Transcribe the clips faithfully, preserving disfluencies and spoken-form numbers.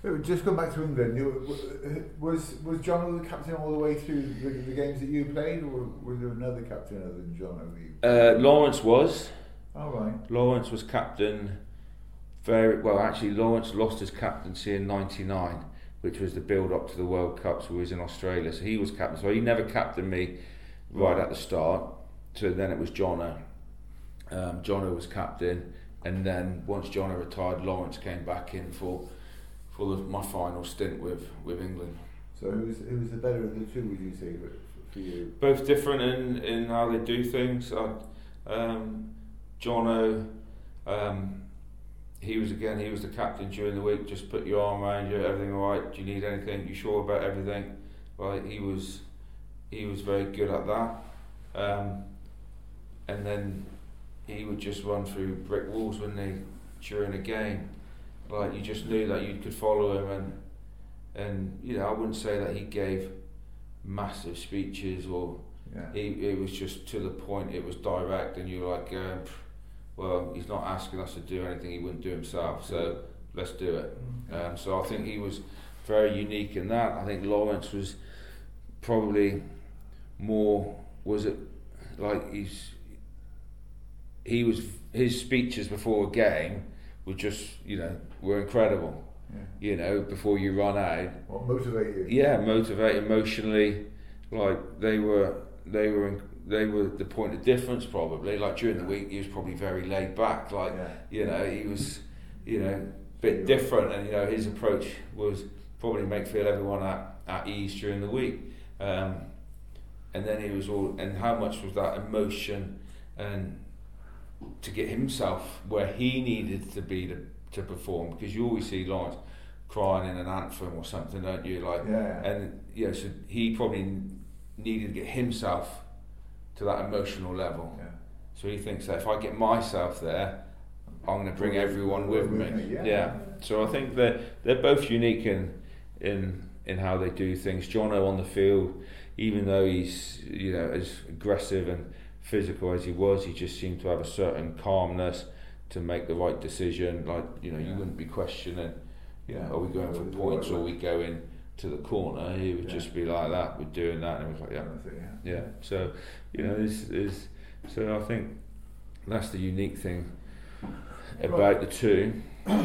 Just going back to England, you, was was John the captain all the way through the, the games that you played, or was there another captain other than John? Uh, Lawrence was. All right. Lawrence was captain. Very well. Actually, Lawrence lost his captaincy in ninety-nine, which was the build-up to the World Cups. We was in Australia, so he was captain. So he never captained me right at the start. So then it was Jono. Um, Jono was captain, and then once Jono retired, Lawrence came back in for. for the, my final stint with, with England. So who was, who was the better of the two, would you say, for, for you? Both different in, in how they do things. I, um, Jono, um, he was again, he was the captain during the week, just put your arm around you, everything alright, do you need anything, you sure about everything? Right, he was he was very good at that. Um, and then he would just run through brick walls when they during a game. Like you just knew that you could follow him, and and you know I wouldn't say that he gave massive speeches or yeah. he it was just to the point. It was direct, and you were like, um, well, he's not asking us to do anything he wouldn't do himself, so let's do it. Mm-hmm. Um, so I think he was very unique in that. I think Lawrence was probably more. Was it like he's he was his speeches before a game. Were just, you know, were incredible. Yeah. You know, before you run out. What motivated you? Yeah, motivate emotionally. Like they were, they were, they were the point of difference probably. Like during the week, he was probably very laid back. Like yeah. you know, he was, you know, a bit different, and you know, his approach was probably make feel everyone at, at ease during the week. Um, and then he was all, and how much was that emotion and. To get himself where he needed to be to, to perform, because you always see Lawrence crying in an anthem or something, don't you? Like, yeah. and you know, so he probably needed to get himself to that emotional level. Yeah. So he thinks that if I get myself there, I'm going to bring everyone with me. Yeah. yeah. So I think they're they're both unique in in in how they do things. Jono on the field, even though he's you know as aggressive and physical as he was, he just seemed to have a certain calmness to make the right decision. Like you know, yeah. you wouldn't be questioning, you know, are we going for points or are we going to the corner? He would yeah. just be like that, we're doing that, and it was like, yeah, yeah. yeah. So you know, this is so I think that's the unique thing about right. the two.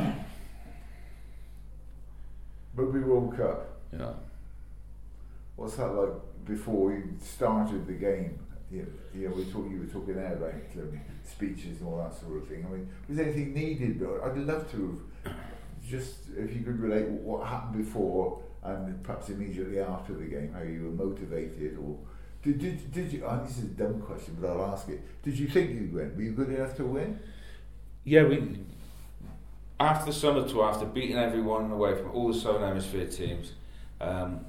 Rugby World Cup. Yeah. What's that like before you started the game? Yeah, yeah. We talk. You were talking there about um, speeches and all that sort of thing. I mean, was anything needed? I'd love to have just if you could relate what happened before and perhaps immediately after the game, how you were motivated, or did did did you? Oh, this is a dumb question, but I'll ask it. Did you think you'd win? Were you good enough to win? Yeah, we. After the summer tour, after beating everyone away from all the Southern Hemisphere teams, um,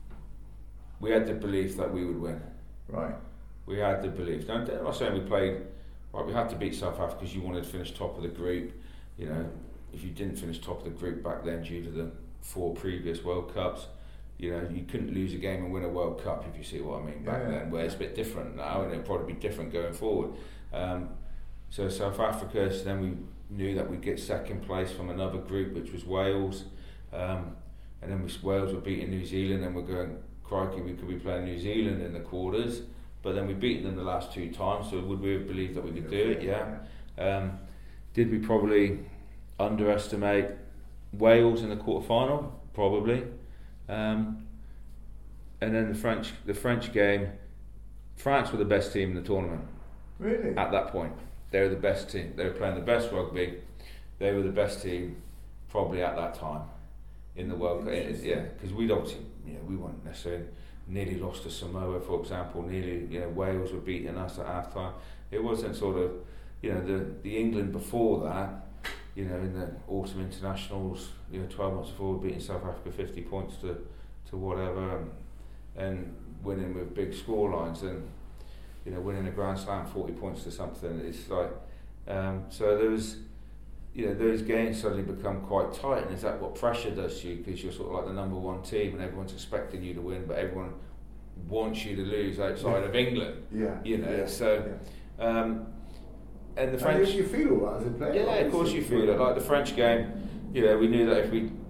we had the belief that we would win. Right. We had the belief. Now, I'm not saying we played, right, we had to beat South Africa because you wanted to finish top of the group. You know, if you didn't finish top of the group back then due to the four previous World Cups, you know, you couldn't lose a game and win a World Cup, if you see what I mean, back yeah, then, where it's a bit different now, and it'll probably be different going forward. Um, so South Africa, so then we knew that we'd get second place from another group, which was Wales. Um, and then we, Wales were beating New Zealand, and we're going, crikey, we could be playing New Zealand in the quarters. But then we beat them the last two times, so would we have believed that we could do it? Yeah. Um, did we probably underestimate Wales in the quarter final? Probably. Um, and then the French, the French game, France were the best team in the tournament. Really? At that point, they were the best team. They were playing the best rugby. They were the best team, probably at that time, in the World Cup. Yeah, because we'd obviously, you know, we weren't necessarily. Nearly lost to Samoa, for example. Nearly, you know, Wales were beating us at half time. It wasn't sort of, you know, the the England before that, you know, in the autumn internationals, you know, twelve months before, beating South Africa fifty points to to whatever, and, and winning with big score lines, and you know, winning a Grand Slam forty points to something. It's like, um, so there was, you know, those games suddenly become quite tight, and is that what pressure does to you, because you're sort of like the number one team and everyone's expecting you to win, but everyone wants you to lose outside yeah. of England. Yeah. You know, yeah. so yeah. um, and the French. You feel all that as a player. Yeah, of course you feel it. Like the French game, you know, we knew that if we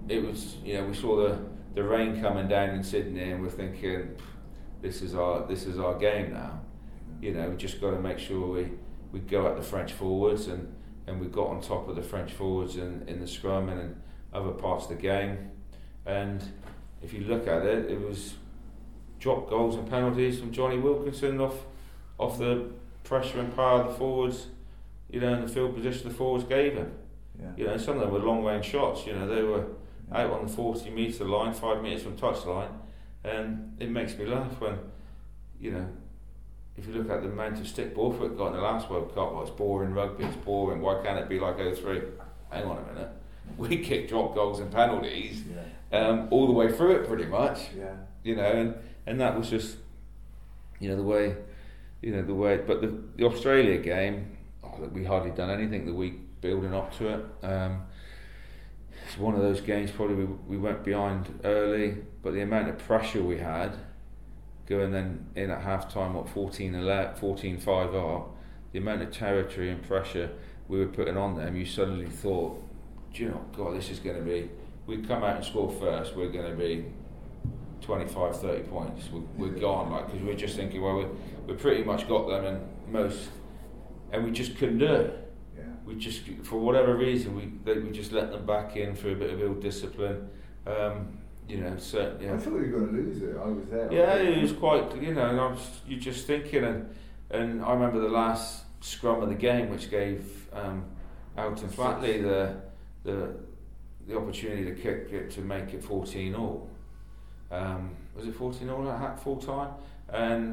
it was, you know, we saw the, the rain coming down in Sydney, and we're thinking, this is our this is our game now. You know, we just got to make sure we, we go at the French forwards, and, and we got on top of the French forwards in, in the scrum and in other parts of the game. And if you look at it, it was drop goals and penalties from Johnny Wilkinson off off the pressure and power of the forwards, you know, and the field position the forwards gave him. Yeah. You know, some of them were long range shots. You know, they were yeah. out on the forty metre line, five metres from touchline, and it makes me laugh when, you know, if you look at the amount of stick Borthwick got in the last World Cup, well, it's boring rugby, it's boring. Why can't it be like oh three? Hang on a minute, we kicked drop goals and penalties yeah. um, all the way through it, pretty much. Yeah. You know, and, and that was just, you know, the way, you know, the way. But the the Australia game, oh, we hardly done anything the week building up to it. Um, it's one of those games probably we, we went behind early, but the amount of pressure we had going then in at half time, what, fourteen five up, the amount of territory and pressure we were putting on them, you suddenly thought, do you know, God, this is going to be, we come out and score first, we're going to be twenty-five, thirty points. We're, we're gone, like, because we're just thinking, well, we we pretty much got them in most, and we just couldn't do it. Yeah. We just, for whatever reason, we they, we just let them back in for a bit of ill discipline. Um, you know, so yeah. I thought you were going to lose it. I was there. Yeah, it was quite. You know, and I was, you're just thinking, and and I remember the last scrum of the game, which gave um, Alton Flatley the the the opportunity to kick it to make it fourteen all. Um, was it fourteen all at full time? And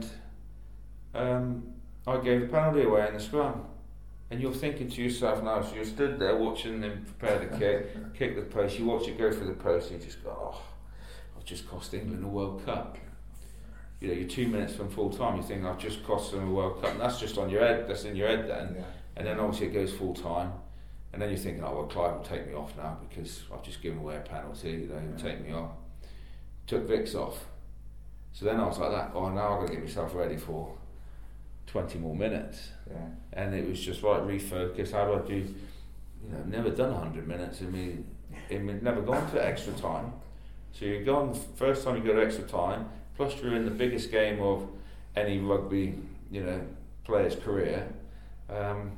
um, I gave the penalty away in the scrum. And you're thinking to yourself now, so you're stood there watching them prepare the kick, kick the post, you watch it go through the post, and you just go, oh, I've just cost England a World Cup. You know, you're two minutes from full time, you think, I've just cost them a World Cup. And that's just on your head, that's in your head then. Yeah. And then obviously it goes full time. And then you're thinking, oh, well, Clive will take me off now because I've just given away a penalty, you know, he'll take me off. Took Vix off. So then I was like that, oh, now I've got to get myself ready for twenty more minutes. Yeah. And it was just right, refocus. How do I do, you know, never done one hundred minutes. I mean, I mean, never gone to extra time. So you're gone, first time you go to extra time, plus you're in the biggest game of any rugby, you know, player's career. Um,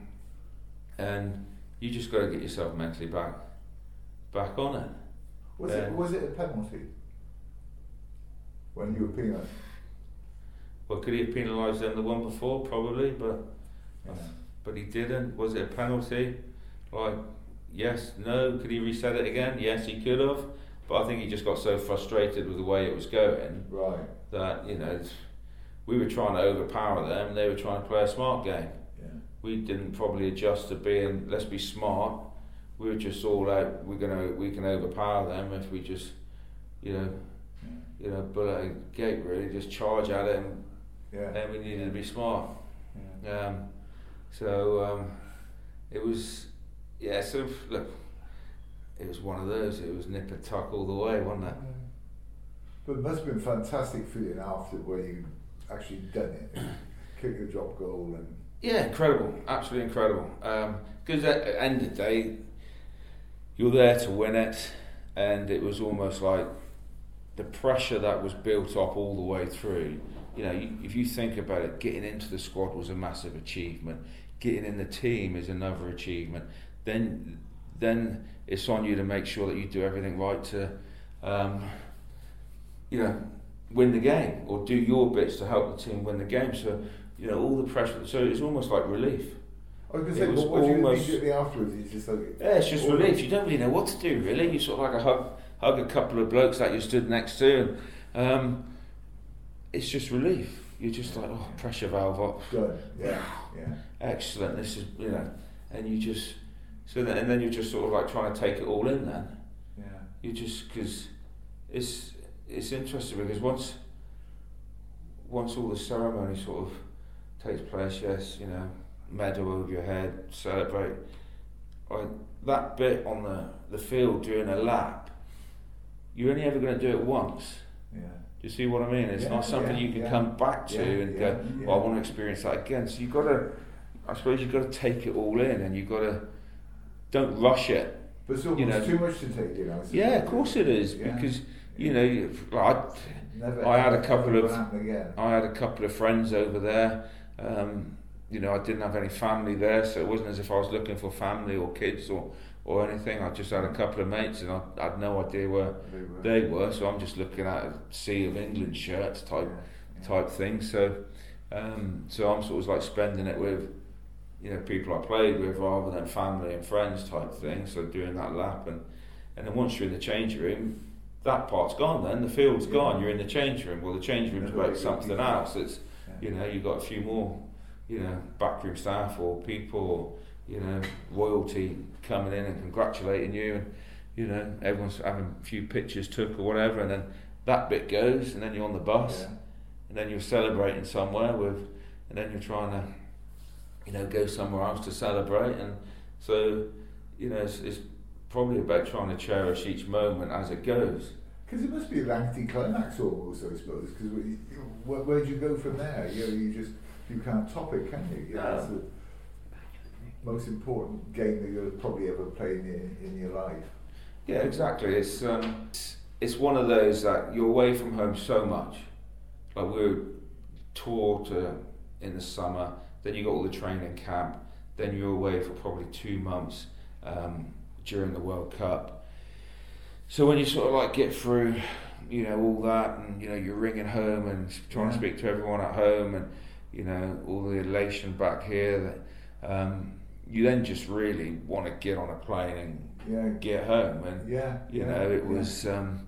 and you just got to get yourself mentally back back on it. Was, um, it, was it a penalty? When you were penalised? Well, could he have penalised them the one before? Probably, but Yeah. but he didn't. Was it a penalty? Like, yes, no. Could he reset it again? Yes, he could have. But I think he just got so frustrated with the way it was going Right. that, you know, we were trying to overpower them. They were trying to play a smart game. Yeah. We didn't probably adjust to being, let's be smart. We were just all out. We're gonna we can overpower them if we just, you know, Yeah. you know, bullet a gate really, just charge at it, and, Yeah. and we needed to be smart. Yeah. Um, so um, it was, yeah. So look, it was one of those. It was nip and tuck all the way, wasn't it? But it must have been fantastic feeling after where you actually done it, kick the drop goal and. Yeah, incredible, absolutely incredible. Because um, at the end of the day, you're there to win it, and it was almost like the pressure that was built up all the way through. You know, you, if you think about it, getting into the squad was a massive achievement. Getting in the team is another achievement. Then, then it's on you to make sure that you do everything right to, um, you know, win the game or do your bits to help the team win the game. So, you know, all the pressure. So it's almost like relief. I was going to It say, was but what do you almost- immediately afterwards? It's just like. Yeah, it's just relief. You don't really know what to do, really. You sort of like a hug, hug a couple of blokes that you stood next to, and um, it's just relief. You're just like, oh, pressure valve up. Good. Yeah. Yeah. Excellent. This is, you know, and you just so then and then you're just sort of like trying to take it all in. Then Yeah. you just because it's it's interesting because once once all the ceremony sort of takes place, yes, you know, medal over your head, celebrate. Like that bit on the, the field during a lap, you're only ever going to do it once. Yeah. Do you see what I mean? It's Yeah, not something yeah, you can yeah. come back to Yeah, and yeah, go, yeah. well, I want to experience that again. So you've got to, I suppose you've got to take it all in, and you've got to, don't rush it. But it's almost you know, too much to take, you know. Yeah, of course it is, yeah. because you know, I, never, I had never, a couple of, again. I had a couple of friends over there. Um, you know, I didn't have any family there, so it wasn't as if I was looking for family or kids or, or anything. I just had a couple of mates, and I, I had no idea where they were. they were. So I'm just looking at a sea of England shirts type yeah, yeah. type thing. So, um, so I'm sort of like spending it with, you know, people I played with rather than family and friends type thing. So doing that lap, and and then once you're in the change room, that part's gone. Then the field's yeah. gone. You're in the change room. Well, the change room's about something else. It's yeah. you know, you've got a few more, you know, backroom staff or people, or, you know, royalty coming in and congratulating you, and you know, everyone's having a few pictures took or whatever, and then that bit goes, and then you're on the bus, yeah. and then you're celebrating somewhere with, and then you're trying to, you know, go somewhere else to celebrate, and so, you know, it's, it's probably about trying to cherish each moment as it goes. Because it must be an anti-climax almost, I suppose. Because where, where do you go from there? You know, you just you can't top it, can you? You know, it's the most important game that you'll probably ever play in, in your life. Yeah, exactly. It's um, it's, it's one of those that you're away from home so much. Like we were tour to in the summer, then you got all the training camp, then you're away for probably two months um, during the World Cup. So when you sort of like get through, you know, all that, and you know, you're ringing home and trying yeah. to speak to everyone at home, and you know, all the elation back here, that um, you then just really want to get on a plane and yeah. get home. And yeah, you yeah, know, it yeah. was um,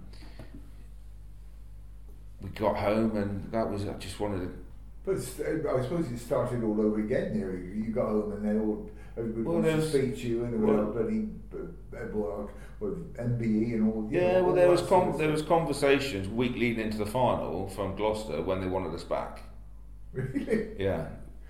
we got home, and that was I just wanted to. But I suppose it started all over again there. You got home and then all everybody well, wants to speak to you, and there well, were bloody well, N B E and all. Yeah, know, well, all there was com- com- there was conversations week leading into the final from Gloucester when they wanted us back. Really? Yeah.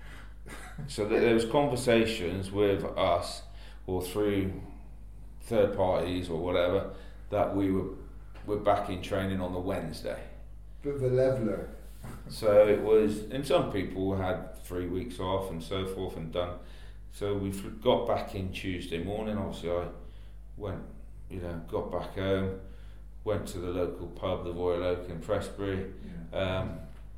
So th- there was conversations with us or through third parties or whatever that we were were back in training on the Wednesday. But the leveller. So it was, and some people had three weeks off and so forth and done. So we got back in Tuesday morning. Obviously, I went, you know, got back home, went to the local pub, the Royal Oak in Prestbury, yeah. um,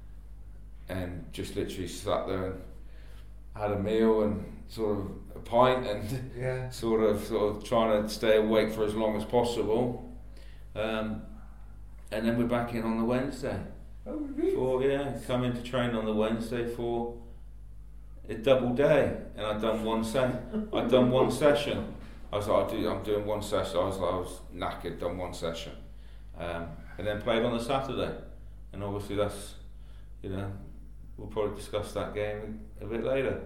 and just literally sat there and had a meal and sort of a pint and yeah. sort of sort of trying to stay awake for as long as possible. Um, and then we're back in on the Wednesday. Oh, really? For, yeah, come in to train on the Wednesday for a double day, and I'd done one se- I'd done one session. I was like, I do, I'm doing one session. I was like, I was knackered, done one session, um, and then played on the Saturday. And obviously, that's, you know, we'll probably discuss that game a bit later.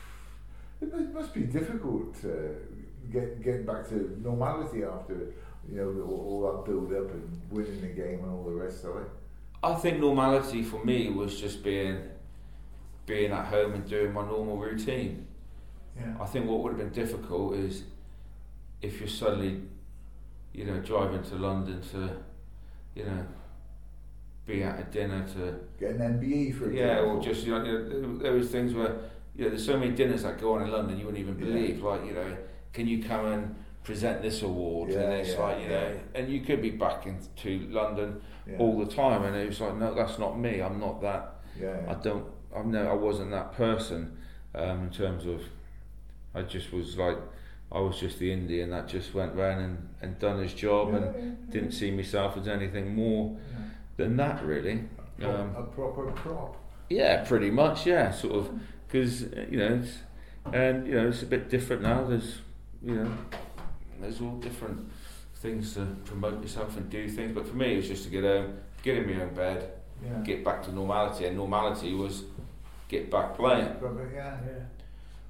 It must be difficult uh, get getting back to normality after, you know, all, all that build up and winning the game and all the rest of it. I think normality for me was just being being at home and doing my normal routine. Yeah. I think what would have been difficult is if you're suddenly, you know, driving to London to, you know, be at a dinner to get an N B E for example. Yeah, or just, you know, you know, there was things where, you know, there's so many dinners that go on in London you wouldn't even believe. Yeah. Like, you know, can you come and present this award? Yeah, and it's yeah, like, you yeah. know, and you could be back into London yeah. all the time, and it was like, no, that's not me. I'm not that. Yeah, yeah. I don't. I'm no. I wasn't that person. Um, in terms of, I just was like, I was just the Indian that just went round and, and done his job yeah, and yeah, yeah. didn't see myself as anything more yeah. than that, really. A, prop, um, a proper prop. Yeah, pretty much. Yeah, sort of, because you know, it's, and you know, it's a bit different now. There's, you know, there's all different things to promote yourself and do things. But for me, it was just to get home, get in my own bed, yeah. get back to normality. And normality was get back playing. Yeah, yeah.